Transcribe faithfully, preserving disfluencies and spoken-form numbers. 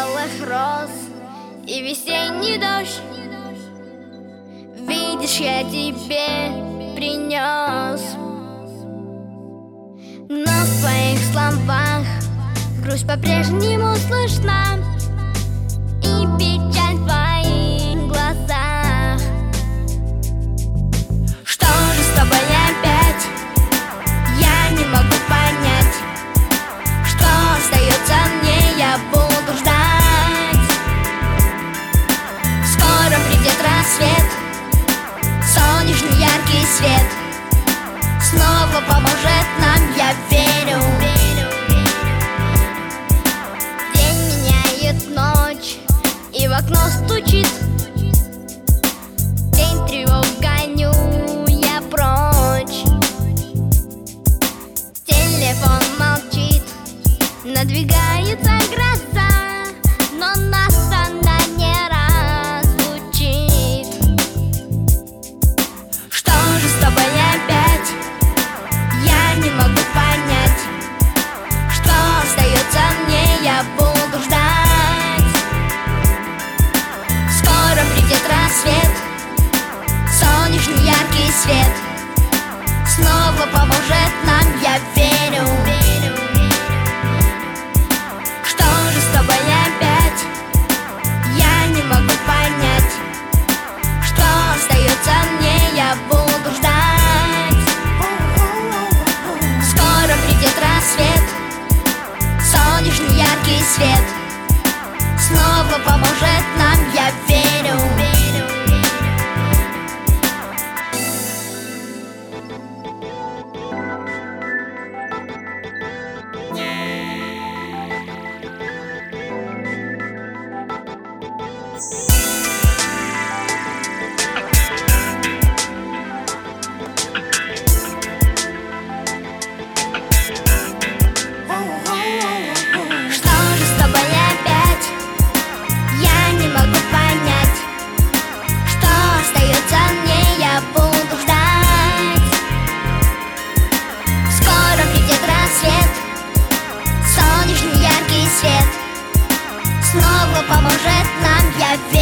белых роз и весенний дождь. Видишь, я тебе принес, но в твоих словах грусть по-прежнему слышна и печаль в твоих глазах. Что же с тобой опять? Я не могу понять, что остается мне, я буду ждать. Скоро придет рассвет, солнечный яркий свет снова поможет нам, я верю. День меняет ночь, и в окно стучит. День тревог гоню я прочь. Телефон молчит, надвигается гроза, но нас она не разлучит. Что же с тобой опять? Я не могу понять, что остается мне, я буду ждать. Скоро придет рассвет, солнечный яркий свет снова поможет нам, я верю. Что же с тобой опять? Я не могу понять, что остается мне, я буду ждать. Скоро придет рассвет, солнечный яркий свет снова поможет нам, я верю. Снова поможет нам, я верю.